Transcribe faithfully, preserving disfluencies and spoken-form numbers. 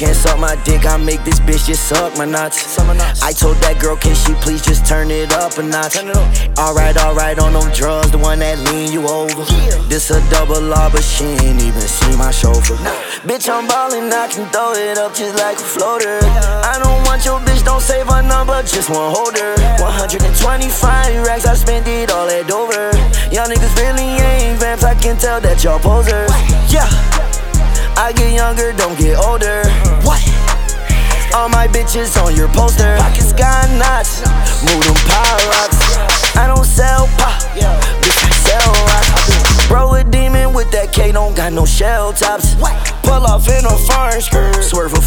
can't suck my dick, I make this bitch just suck my nuts. I told that girl, can she please just turn it up a notch? Alright, alright, on them drugs, the one that lean you over. This a double R, but she ain't even see my chauffeur. Bitch, I'm ballin', I can throw it up just like a floater. I don't want your bitch, don't save her number, just one holder. One hundred twenty-five racks, I spent it all at Dover. Y'all niggas really ain't vamps, I can tell that y'all posers. Yeah, I get younger, don't get older. What? All my bitches on your poster. Pockets got knots, move them power rocks. I don't sell pop, bitch, I sell rocks. Bro, a demon with that K, don't got no shell tops. Pull off in a foreign skirt, swerve a